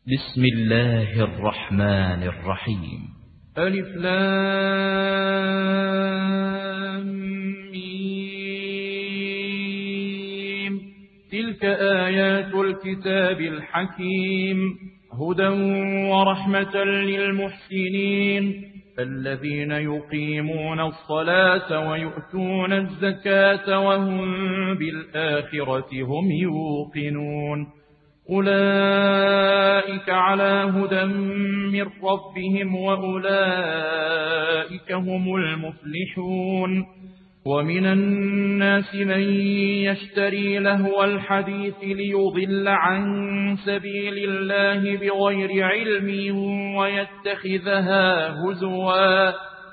بسم الله الرحمن الرحيم. ألف لام ميم. تلك آيات الكتاب الحكيم، هدى ورحمة للمحسنين الذين يقيمون الصلاة ويؤتون الزكاة وهم بالآخرة هم يوقنون. أولئك على هدى من ربهم وأولئك هم المفلحون. ومن الناس من يشتري لهو الحديث ليضل عن سبيل الله بغير علم ويتخذها هزوا،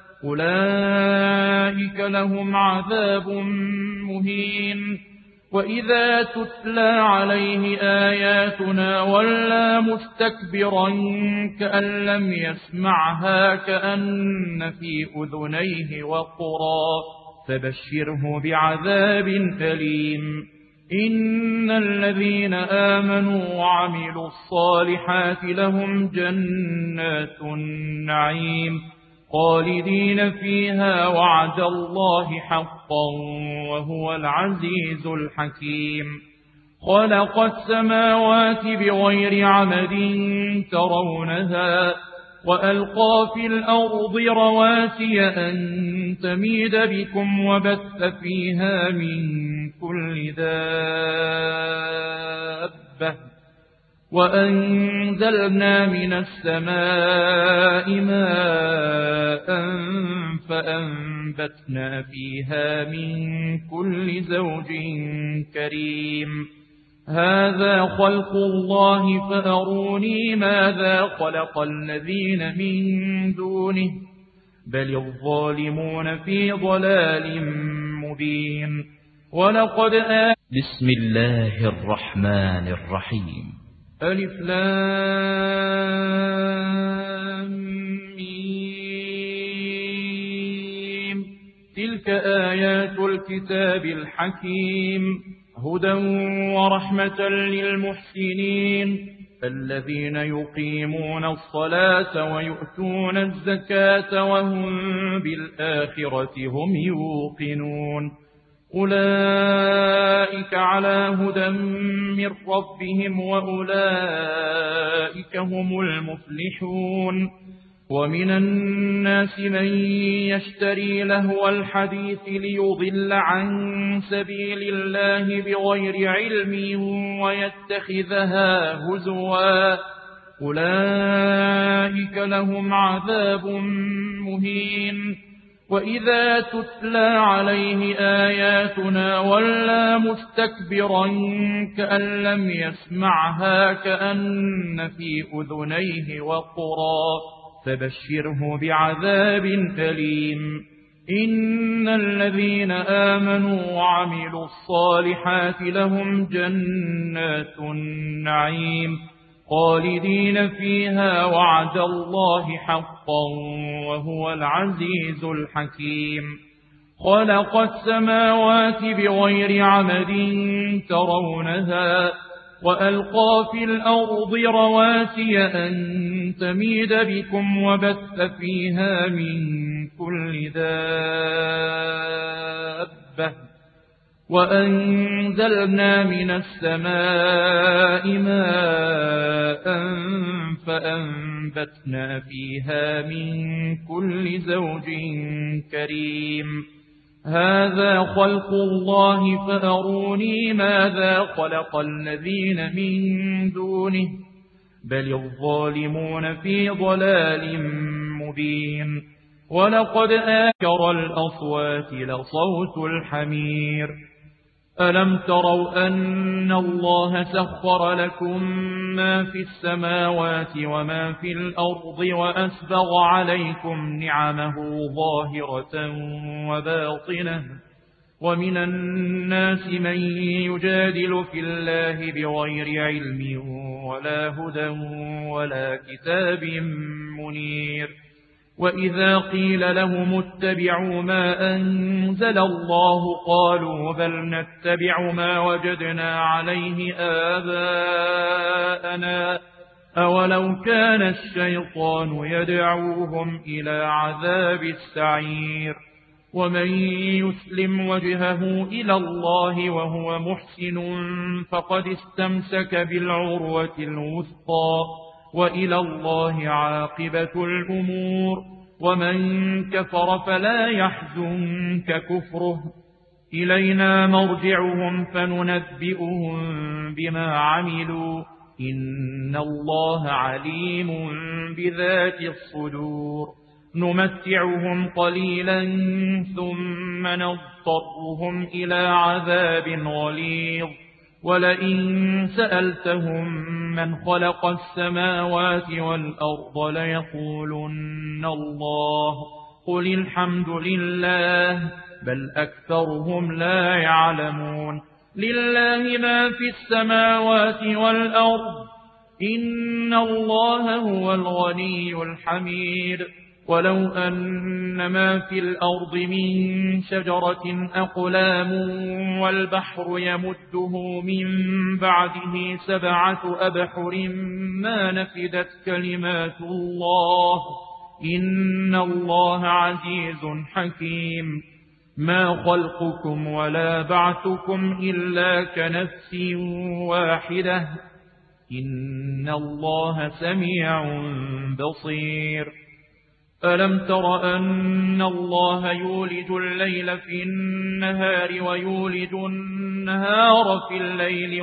أولئك لهم عذاب مهين. وإذا تتلى عليه آياتنا ولى مستكبرا كأن لم يسمعها كأن في أذنيه وقرا، فبشره بعذاب أليم. إن الذين آمنوا وعملوا الصالحات لهم جنات النعيم خالدين فيها وعد الله حقا وهو العزيز الحكيم. خلق السماوات بغير عمد ترونها وألقى في الأرض رواسي أن تميد بكم وبث فيها من كل دابة وأنزلنا من السماء ماء فأنبتنا فيها من كل زوج كريم. هذا خلق الله فأروني ماذا خلق الذين من دونه بل الظالمون في ضلال مبين. ولقد بسم الله الرحمن الرحيم. ألف لام ميم. تلك آيات الكتاب الحكيم، هدى ورحمة للمحسنين الذين يقيمون الصلاة ويؤتون الزكاة وهم بالآخرة هم يوقنون. أولئك على هدى من ربهم وأولئك هم المفلحون. ومن الناس من يشتري لهو الحديث ليضل عن سبيل الله بغير علم ويتخذها هزوا، أولئك لهم عذاب مهين. وإذا تتلى عليه آياتنا ولى مستكبرا كأن لم يسمعها كأن في أذنيه وقرا، فبشره بعذاب أليم. إن الذين آمنوا وعملوا الصالحات لهم جنات النعيم خالدين فيها وعد الله حقا وهو العزيز الحكيم. خلق السماوات بغير عمد ترونها وألقى في الأرض رواسي أن تميد بكم وبث فيها من كل دابة وأنزلنا من السماء ماء فأنبتنا فيها من كل زوج كريم. هذا خلق الله فأروني ماذا خلق الذين من دونه بل الظالمون في ضلال مبين. ولقد آكر الأصوات لصوت الحمير. ألم تروا أن الله سخر لكم ما في السماوات وما في الأرض وأسبغ عليكم نعمه ظاهرة وباطنة، ومن الناس من يجادل في الله بغير علم ولا هدى ولا كتاب منير. وإذا قيل لهم اتبعوا ما أنزل الله قالوا بل نتبع ما وجدنا عليه آباءنا أولو كان الشيطان يدعوهم إلى عذاب السعير ومن يسلم وجهه إلى الله وهو محسن فقد استمسك بالعروة الوثقى وإلى الله عاقبة الأمور ومن كفر فلا يحزنك كفره إلينا مرجعهم فننبئهم بما عملوا إن الله عليم بذات الصدور نمتعهم قليلا ثم نضطرهم إلى عذاب غليظ ولئن سألتهم من خلق السماوات والأرض ليقولن الله قل الحمد لله بل أكثرهم لا يعلمون لله ما في السماوات والأرض إن الله هو الغني الحميد ولو أن ما في الأرض من شجرة أقلام والبحر يمده من بعده 7 أبحر ما نفدت كلمات الله إن الله عزيز حكيم ما خلقكم ولا بعثكم إلا كنفس واحدة إن الله سميع بصير ألم تر أن الله يولج الليل في النهار ويولج النهار في الليل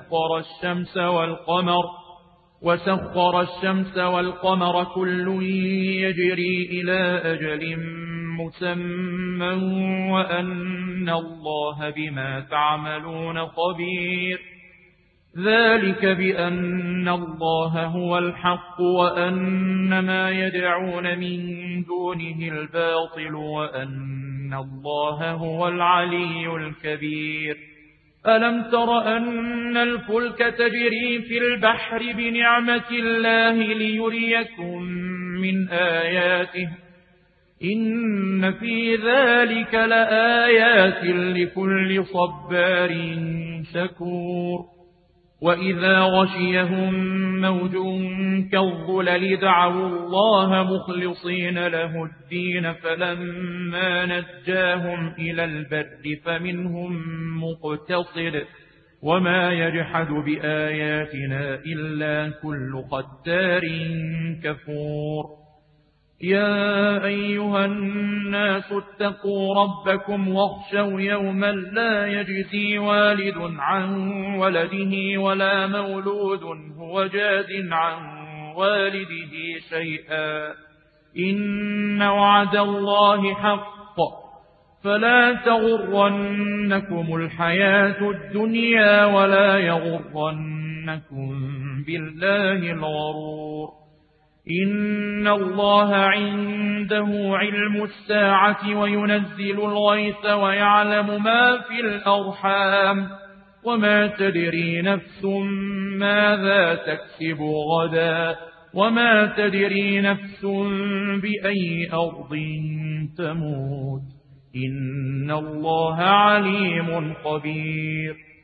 وسخر الشمس والقمر كل يجري إلى أجل مسمى وأن الله بما تعملون خبير ذلك بأن الله هو الحق وأن ما يدعون من دونه الباطل وأن الله هو العلي الكبير ألم تر أن الفلك تجري في البحر بنعمة الله ليريكم من آياته إن في ذلك لآيات لكل صبار شكور وإذا غشيهم موج كالظلل دعوا الله مخلصين له الدين فلما نجاهم إلى البر فمنهم مقتصد وما يجحد بآياتنا إلا كل ختار كفور يا أيها الناس اتقوا ربكم واخشوا يوما لا يجزي والد عن ولده ولا مولود هو جاز عن والده شيئا إن وعد الله حق فلا تغرنكم الحياة الدنيا ولا يغرنكم بالله الغرور إن الله عنده علم الساعة وينزل الغيث ويعلم ما في الأرحام وما تدري نفس ماذا تكسب غدا وما تدري نفس بأي أرض تموت إن الله عليم خبير